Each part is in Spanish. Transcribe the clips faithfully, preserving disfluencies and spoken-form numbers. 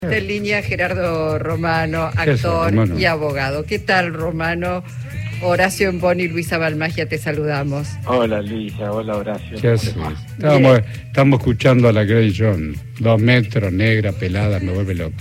Está en línea Gerardo Romano, actor Romano? y abogado. ¿Qué tal, Romano? Horacio Emboni y Luisa Balmagia, te saludamos. Hola, Luisa. Hola, Horacio. ¿Qué haces? Estábamos, estamos escuchando a la Grey John. Dos metros, negra, pelada, me vuelve loco.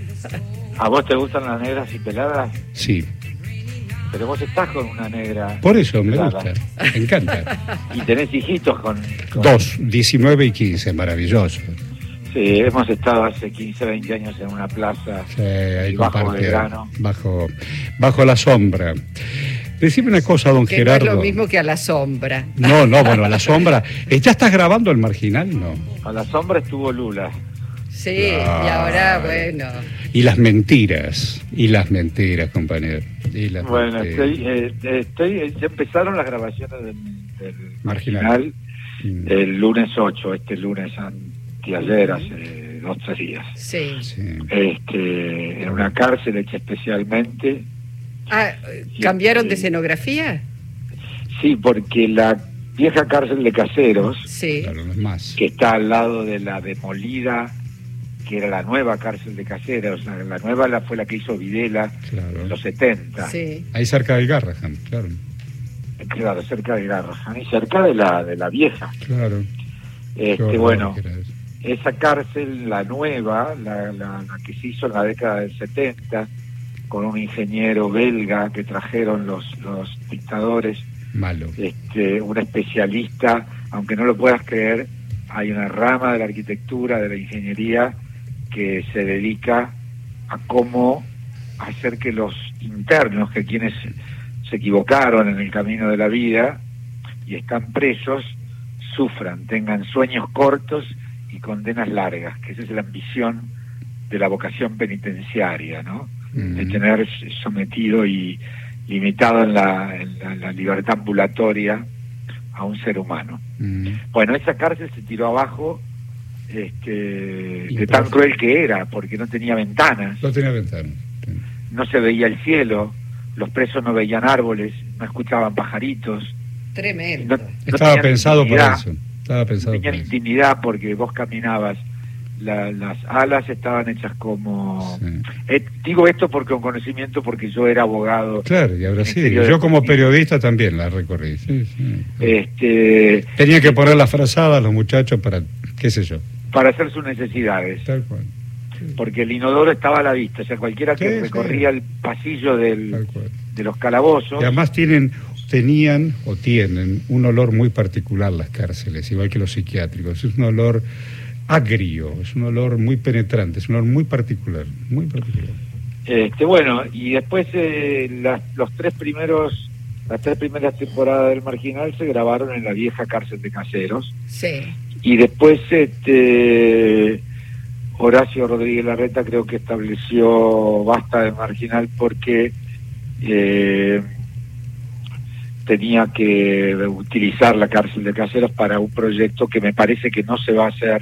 ¿A vos te gustan las negras y peladas? Sí. Pero vos estás con una negra. Por eso me pelada. gusta, me encanta. Y tenés hijitos con, con... Dos, diecinueve y quince, maravilloso. Sí, hemos estado hace quince, veinte años en una plaza Sí, ahí bajo compartieron, Belgrano. bajo, bajo la sombra. Decime una cosa, don Que Gerardo. no es lo mismo que a la sombra. No, no, bueno, a la sombra. ¿Ya estás grabando El Marginal? No. A la sombra estuvo Lula. Sí, Claro. y ahora, bueno. Y las mentiras, y las mentiras, compañero. Y las Bueno, mentiras. estoy, eh, estoy, ya empezaron las grabaciones del, del Marginal. Marginal Mm. el lunes ocho, este lunes anteayer, hace dos, tres días. Sí. Sí. Este, en una cárcel hecha especialmente. Ah, ¿cambiaron de escenografía? Sí, porque la vieja cárcel de Caseros, Sí. Claro, no es más. que está al lado de la demolida, que era la nueva cárcel de Caseros, la, la nueva la fue la que hizo Videla Claro. en los setenta, Sí. Ahí cerca del Garrahan, claro. claro, cerca de Garrahan, y cerca de la de la vieja. Claro. Qué Este, horror bueno, que era eso. esa cárcel, la nueva, la, la, la que se hizo en la década del setenta, con un ingeniero belga que trajeron los, los dictadores, Malo. este, un especialista, aunque no lo puedas creer, hay una rama de la arquitectura, de la ingeniería, que se dedica a cómo hacer que los internos, que quienes se equivocaron en el camino de la vida y están presos, sufran, tengan sueños cortos y condenas largas, que esa es la ambición de la vocación penitenciaria, ¿no? Mm. De tener sometido y limitado en la, en la, en la libertad ambulatoria a un ser humano. Mm. Bueno, esa cárcel se tiró abajo este, Y de por- tan cruel que era, porque no tenía ventanas, No tenía ventana. Sí. no se veía el cielo, los presos no veían árboles, no escuchaban pajaritos. Tremendo. No- no Estaba tenían pensado para intimidad, eso. Estaba No pensado para tenían eso. intimidad porque vos caminabas, la- las alas estaban hechas como... Sí. Eh, digo esto porque con conocimiento, porque yo era abogado. Claro, y ahora en sí. el interior Yo de como Argentina. periodista también la recorrí. Sí, sí. Este, Tenía que poner las frazadas los muchachos para, qué sé yo. para hacer sus necesidades, Tal cual. porque el inodoro estaba a la vista, o sea, cualquiera que Sí, sí. recorría el pasillo del, Tal cual. de los calabozos. Y además tienen, tenían o tienen un olor muy particular las cárceles, igual que los psiquiátricos. Es un olor agrio, es un olor muy penetrante, es un olor muy particular, muy particular. Este, bueno, y después eh, las, los tres primeros, las tres primeras temporadas del Marginal se grabaron en la vieja cárcel de Caseros, Sí. y después este Horacio Rodríguez Larreta creo que estableció basta del Marginal porque eh, tenía que utilizar la cárcel de Caseros para un proyecto que me parece que no se va a hacer,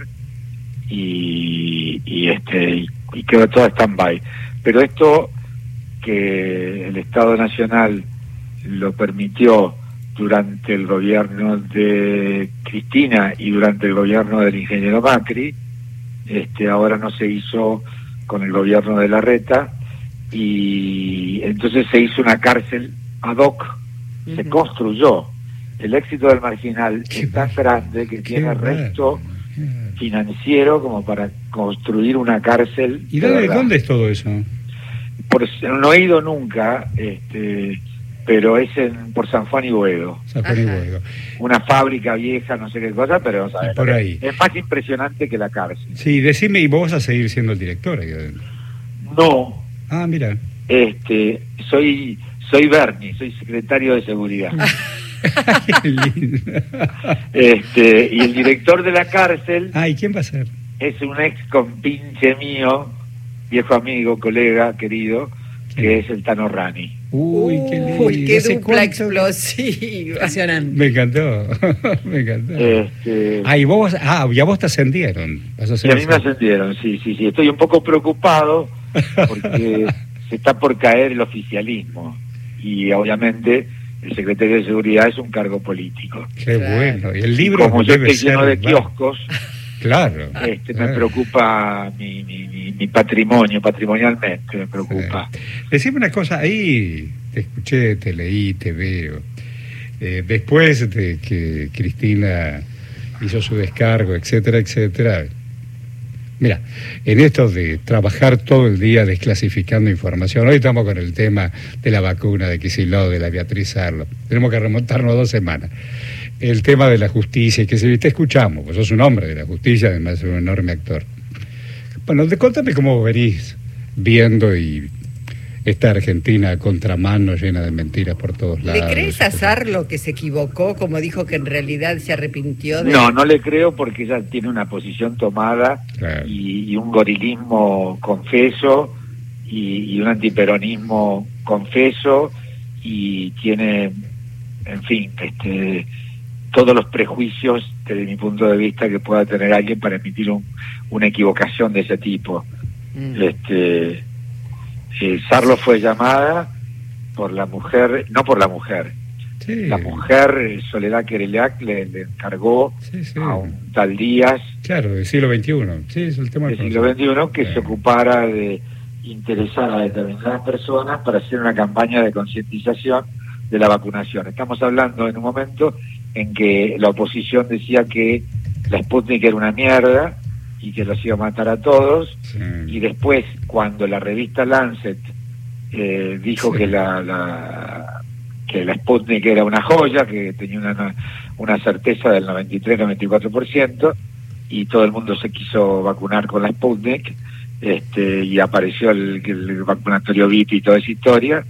y, y este y, y quedó todo stand-by. Pero esto, que el Estado Nacional lo permitió durante el gobierno de Cristina y durante el gobierno del ingeniero Macri, este ahora no se hizo con el gobierno de Larreta, y entonces se hizo una cárcel ad hoc, se Ujú. construyó. El éxito del Marginal Qué es tan bárbaro, grande que qué tiene bárbaro. resto financiero como para construir una cárcel. ¿Y de dónde, verdad. dónde es todo eso? Por, no he ido nunca, este, pero es en, por San Juan y Boedo. San Juan y Ajá. Boedo. Una fábrica vieja, no sé qué cosa, pero ¿sabes? Por ahí. Es más impresionante que la cárcel. Sí, decime, ¿y vos vas a seguir siendo el director ahí adentro? No, Ah, mira. este, soy soy Bernie, soy secretario de seguridad. Qué lindo. Este, y el director de la cárcel Ah, ¿y quién va a ser? es un ex compinche mío, viejo amigo, colega, querido, que es el Tano Rani. Uy, qué lindo. Uy, qué ¿Hace dupla cuánto? explosiva. Impresionante. Me encantó, me encantó. Este, Ah, y vos, ah, ya vos te ascendieron. Vas a y ser a mí me ascendieron, sí, sí, sí. Estoy un poco preocupado porque se está por caer el oficialismo, y obviamente el secretario de Seguridad es un cargo político. Qué Claro. bueno. Y el Y libro como yo debe estoy lleno ser, de va. kioscos, Claro. Este, claro. Me preocupa mi, mi, mi, mi patrimonio, patrimonialmente me preocupa. Sí. Decime una cosa, ahí te escuché, te leí, te veo. Eh, después de que Cristina hizo su descargo, etcétera, etcétera. Mira, en esto de trabajar todo el día desclasificando información, hoy estamos con el tema de la vacuna de Kicillof, de la Beatriz Arlo, tenemos que remontarnos dos semanas. El tema de la justicia, que se te escuchamos, pues sos un hombre de la justicia, además sos un enorme actor. Bueno, de, contame cómo venís viendo y esta Argentina a contramano llena de mentiras por todos lados. ¿Le crees a Sarlo que se equivocó, como dijo que en realidad se arrepintió de...? No, no le creo porque ella tiene una posición tomada, claro, y, y un gorilismo confeso y, y un antiperonismo confeso, y tiene, en fin, este, todos los prejuicios desde mi punto de vista que pueda tener alguien para emitir un, una equivocación de ese tipo. Mm. Este... Eh, Sarlo fue llamada por la mujer, no por la mujer, sí. La mujer, Soledad Querelac, le, le encargó sí, sí. a un tal Díaz, claro, del siglo veintiuno, sí, es el tema del siglo veintiuno, que claro. se ocupara de interesar a determinadas personas para hacer una campaña de concientización de la vacunación. Estamos hablando en un momento en que la oposición decía que la Sputnik era una mierda y que los iba a matar a todos, sí. Y después, cuando la revista Lancet eh, dijo sí. que la, la que la Sputnik era una joya, que tenía una, una certeza del noventa y tres a noventa y cuatro por ciento, y todo el mundo se quiso vacunar con la Sputnik, este, y apareció el, el vacunatorio V I P y toda esa historia,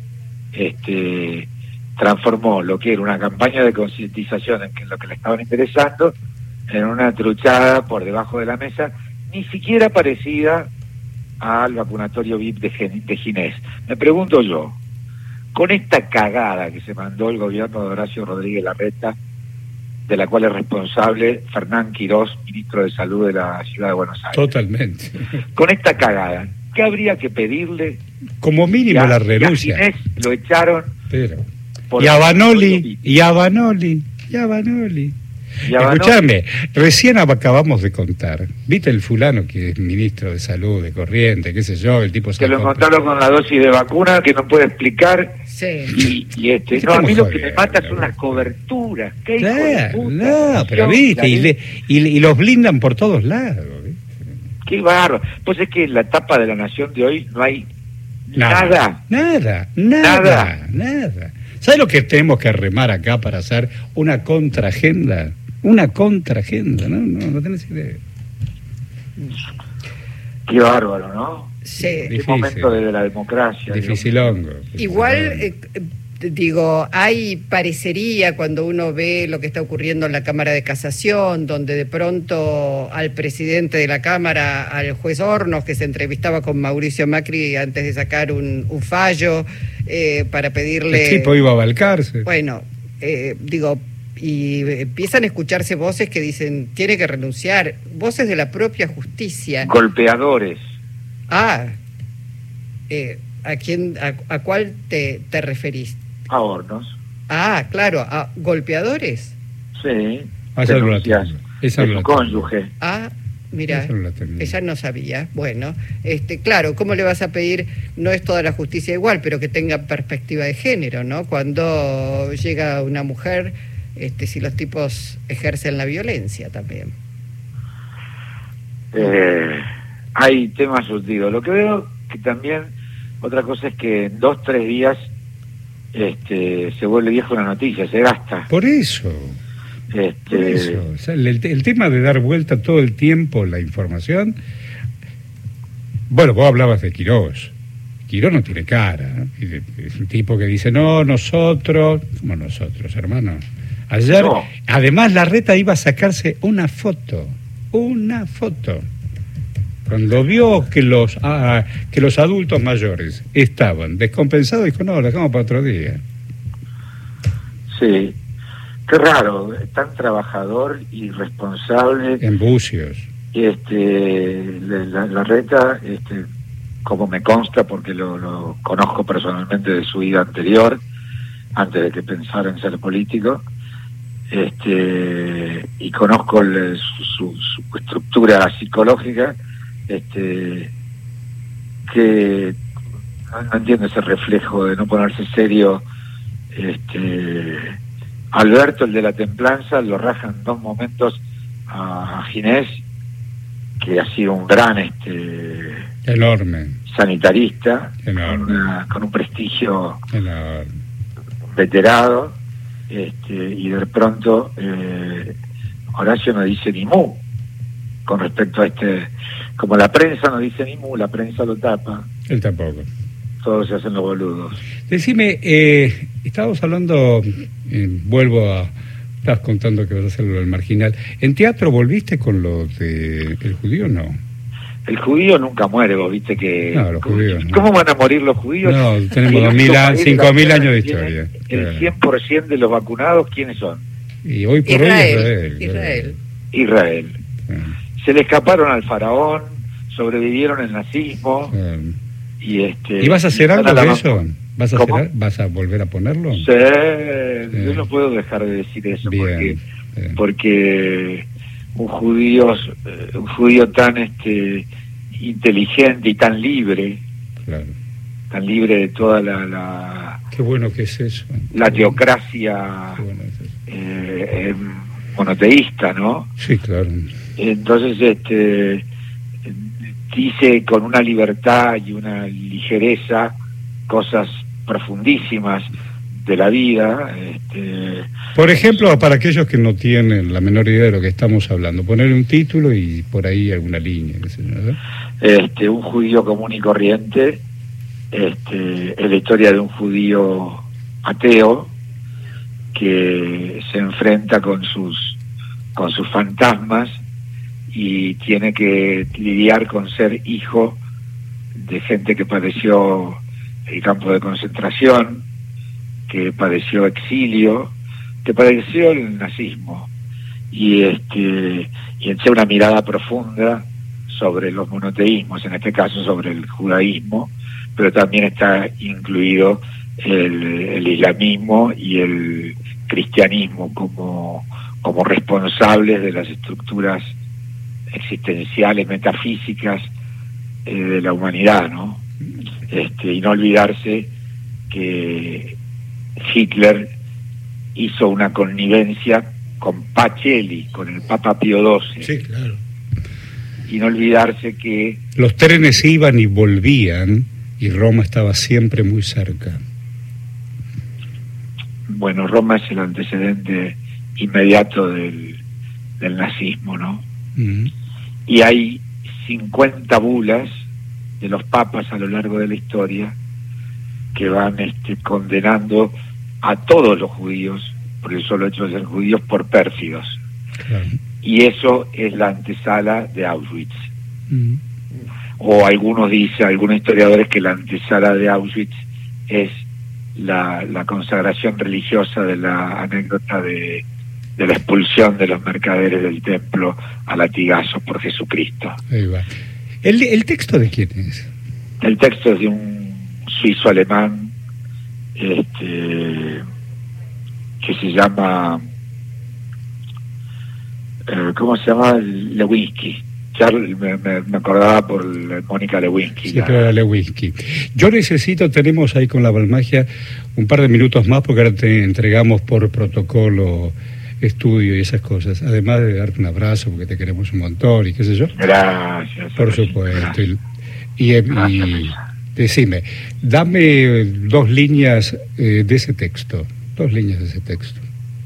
este, transformó lo que era una campaña de concientización en que lo que le estaban interesando en una truchada por debajo de la mesa, ni siquiera parecida al vacunatorio V I P de, de Ginés. Me pregunto yo, con esta cagada que se mandó el gobierno de Horacio Rodríguez Larreta, de la cual es responsable Fernán Quirós, ministro de Salud de la Ciudad de Buenos Aires. Totalmente. Con esta cagada, ¿qué habría que pedirle? Como mínimo a, la renuncia. Y a Ginés lo echaron. Pero. Y a Banoli, y a Banoli, y a Banoli. Escuchame, recién acabamos de contar, ¿viste el fulano que es ministro de Salud, de Corriente, qué sé yo, el tipo... Que lo encontraron con la dosis de vacuna, que no puede explicar, sí. y, y este... No, a mí lo que me mata son las coberturas, ¿qué hijo de puta? No, pero viste, y, le, y, y los blindan por todos lados. ¿Viste? Qué barro. Pues es que en la tapa de La Nación de hoy no hay nada. Nada, nada, nada, nada. ¿Sabes lo que tenemos que remar acá para hacer una contraagenda? Una contraagenda, ¿no? No, no tenés idea. Qué bárbaro, ¿no? Sí. Qué Difícil. momento de la democracia. Dificilongo. Igual, eh, digo, hay parecería cuando uno ve lo que está ocurriendo en la Cámara de Casación, donde de pronto al presidente de la Cámara, al juez Hornos, que se entrevistaba con Mauricio Macri antes de sacar un, un fallo eh, para pedirle... El tipo iba a Balcarce. Bueno, eh, digo... y empiezan a escucharse voces que dicen tiene que renunciar, voces de la propia justicia. Golpeadores. Ah, eh, ¿a quién, a, a cuál te, te referís? A Hornos. Ah, claro, a golpeadores. Sí. Ah, esa no la tengo. Esa de no su la cónyuge. Ah, mira, no ella no sabía. Bueno, este, claro, ¿cómo le vas a pedir? No es toda la justicia igual, pero que tenga perspectiva de género, ¿no? Cuando llega una mujer... Este, si los tipos ejercen la violencia también. Eh, hay temas surtidos. Lo que veo que también, otra cosa es que en dos, tres días este, se vuelve vieja una noticia, se gasta. Por eso. Este... Por eso. O sea, el, el tema de dar vuelta todo el tiempo la información. Bueno, vos hablabas de Quirós. Quirós no tiene cara, ¿no? Es un tipo que dice, no, nosotros, como nosotros, hermano. Ayer, no. Además, Larreta iba a sacarse una foto, una foto. Cuando vio que los ah, que los adultos mayores estaban descompensados, dijo, no, lo dejamos para otro día. Sí, qué raro, tan trabajador y responsable. En Bucios. Este, la, Larreta, este, como me consta, porque lo, lo conozco personalmente de su vida anterior, antes de que pensara en ser político, este, y conozco el, su, su, su estructura psicológica, este, que no, no entiendo ese reflejo de no ponerse serio. Este, Alberto, el de la templanza, lo raja en dos momentos a Ginés, que ha sido un gran este enorme sanitarista, enorme. Con, una, con un prestigio enorme. veterado, este, y de pronto eh, Horacio no dice ni mu con respecto a este, como la prensa no dice ni mu, la prensa lo tapa. Él tampoco. Todos se hacen los boludos. Decime, eh, estábamos hablando, eh, vuelvo a, estás contando que vas a hacer lo del Marginal. ¿En teatro volviste con lo de El Judío? No. El judío nunca muere, vos viste que... No, los judíos no. ¿Cómo van a morir los judíos? No, tenemos dos mil a- cinco mil años de historia. El cien por ciento de los vacunados, ¿quiénes son? Y hoy por Israel, hoy Israel. Israel. Israel. Ah, Se le escaparon al faraón, sobrevivieron el nazismo, ah. y este... ¿Y vas a hacer y algo van a de la- eso? ¿Vas a, ¿Cómo? hacer, ¿Vas a volver a ponerlo? Sí, yo no puedo dejar de decir eso, Bien, porque bien. porque un judío, eh, un judío tan este inteligente y tan libre, Claro. tan libre de toda la la, Qué bueno que es eso. la teocracia Qué bueno es eso. eh, eh, monoteísta, ¿no? Sí, claro. Entonces, este dice con una libertad y una ligereza cosas profundísimas de la vida. Este, Por ejemplo, para aquellos que no tienen la menor idea de lo que estamos hablando, ponerle un título y por ahí alguna línea, qué sé yo, ¿no? este, un judío común y corriente, este, es la historia de un judío ateo que se enfrenta con sus con sus fantasmas y tiene que lidiar con ser hijo de gente que padeció el campo de concentración, que padeció exilio, que padeció el nazismo, y este y echa una mirada profunda sobre los monoteísmos, en este caso sobre el judaísmo, pero también está incluido el, el islamismo y el cristianismo como, como responsables de las estructuras existenciales, metafísicas eh, de la humanidad, ¿no? Este, y no olvidarse que Hitler hizo una connivencia con Pacelli, con el Papa Pío doce. Sí, claro. Y no olvidarse que Los trenes iban y volvían y Roma estaba siempre muy cerca. bueno, Roma es el antecedente inmediato del, del nazismo, ¿no? Mm. Y hay cincuenta bulas de los papas a lo largo de la historia que van este, condenando a todos los judíos por el solo hecho de ser judíos por pérfidos. Claro. Y eso es la antesala de Auschwitz. Mm. O algunos dicen, algunos historiadores, que la antesala de Auschwitz es la, la consagración religiosa de la anécdota de, de la expulsión de los mercaderes del templo a latigazos por Jesucristo. Ahí va. ¿El, ¿El texto de quién es? El texto es de un suizo alemán este, que se llama eh, ¿cómo se llama? Lewinsky. Charles, me, me, me acordaba por Mónica Lewinsky. Sí, pero era Lewinsky. Yo necesito, tenemos ahí con la Balmagia un par de minutos más porque ahora te entregamos por protocolo estudio y esas cosas, además de darte un abrazo porque te queremos un montón y qué sé yo. Gracias. Por supuesto. Y, y, y decime, dame dos líneas eh, de ese texto, dos líneas de ese texto.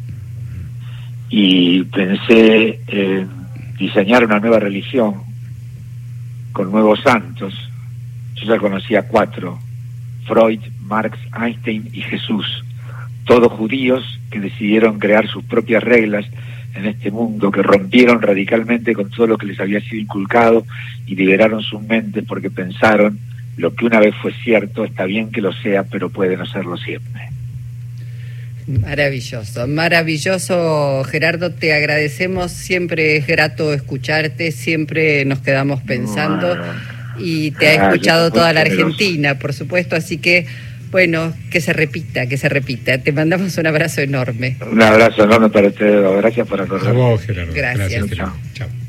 Y pensé en diseñar una nueva religión con nuevos santos. Yo ya conocía cuatro: Freud, Marx, Einstein y Jesús, todos judíos que decidieron crear sus propias reglas en este mundo, que rompieron radicalmente con todo lo que les había sido inculcado y liberaron sus mentes porque pensaron: lo que una vez fue cierto está bien que lo sea, pero puede no serlo siempre. Maravilloso, maravilloso, Gerardo, te agradecemos, siempre es grato escucharte, siempre nos quedamos pensando, y te ha Ah, escuchado yo soy toda la generoso. Argentina, por supuesto, así que Bueno, que se repita, que se repita. Te mandamos un abrazo enorme. Un abrazo enorme para ustedes. Gracias por acordar. A vos, Gerardo. Gracias. Gracias, Gerardo. Chao.